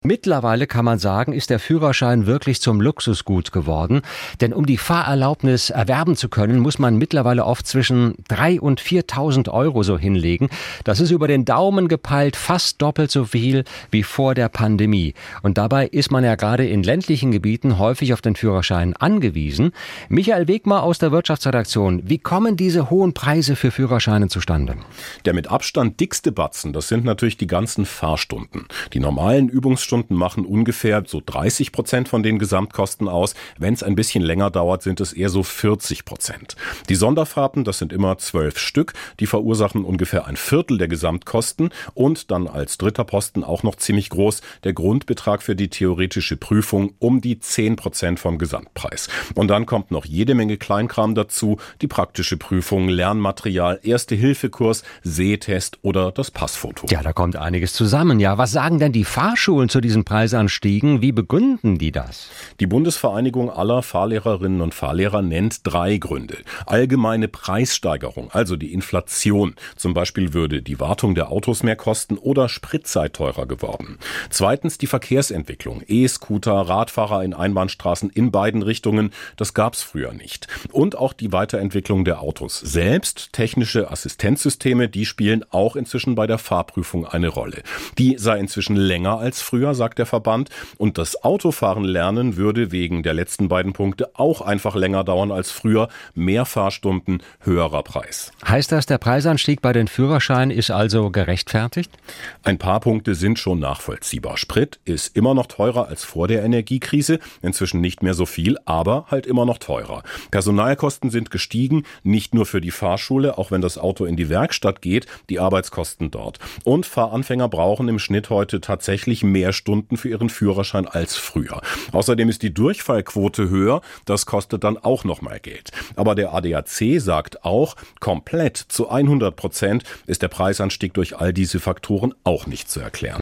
Mittlerweile kann man sagen, ist der Führerschein wirklich zum Luxusgut geworden. Denn um die Fahrerlaubnis erwerben zu können, muss man mittlerweile oft zwischen 3.000 und 4.000 Euro so hinlegen. Das ist über den Daumen gepeilt fast doppelt so viel wie vor der Pandemie. Und dabei ist man ja gerade in ländlichen Gebieten häufig auf den Führerschein angewiesen. Michael Wegmar aus der Wirtschaftsredaktion. Wie kommen diese hohen Preise für Führerscheine zustande? Der mit Abstand dickste Batzen, das sind natürlich die ganzen Fahrstunden. Die normalen Übungsstunden machen ungefähr so 30% von den Gesamtkosten aus. Wenn es ein bisschen länger dauert, sind es eher so 40%. Die Sonderfahrten, das sind immer 12 Stück, die verursachen ungefähr ein Viertel der Gesamtkosten und dann als dritter Posten auch noch ziemlich groß der Grundbetrag für die theoretische Prüfung um die 10% vom Gesamtpreis. Und dann kommt noch jede Menge Kleinkram dazu, die praktische Prüfung, Lernmaterial, Erste-Hilfe-Kurs, Sehtest oder das Passfoto. Ja, da kommt einiges zusammen. Ja, was sagen denn die Fahrschulen zu diesen Preisanstiegen? Wie begründen die das? Die Bundesvereinigung aller Fahrlehrerinnen und Fahrlehrer nennt 3 Gründe. Allgemeine Preissteigerung, also die Inflation. Zum Beispiel würde die Wartung der Autos mehr kosten oder Spritzeit teurer geworden. Zweitens die Verkehrsentwicklung. E-Scooter, Radfahrer in Einbahnstraßen in beiden Richtungen, das gab's früher nicht. Und auch die Weiterentwicklung der Autos selbst. Technische Assistenzsysteme, die spielen auch inzwischen bei der Fahrprüfung eine Rolle. Die sei inzwischen länger als früher, sagt der Verband. Und das Autofahren lernen würde wegen der letzten beiden Punkte auch einfach länger dauern als früher. Mehr Fahrstunden, höherer Preis. Heißt das, der Preisanstieg bei den Führerscheinen ist also gerechtfertigt? Ein paar Punkte sind schon nachvollziehbar. Sprit ist immer noch teurer als vor der Energiekrise. Inzwischen nicht mehr so viel, aber halt immer noch teurer. Personalkosten sind gestiegen, nicht nur für die Fahrschule, auch wenn das Auto in die Werkstatt geht, die Arbeitskosten dort. Und Fahranfänger brauchen im Schnitt heute tatsächlich mehr Stunden für ihren Führerschein als früher. Außerdem ist die Durchfallquote höher, das kostet dann auch nochmal Geld. Aber der ADAC sagt auch, komplett zu 100% ist der Preisanstieg durch all diese Faktoren auch nicht zu erklären.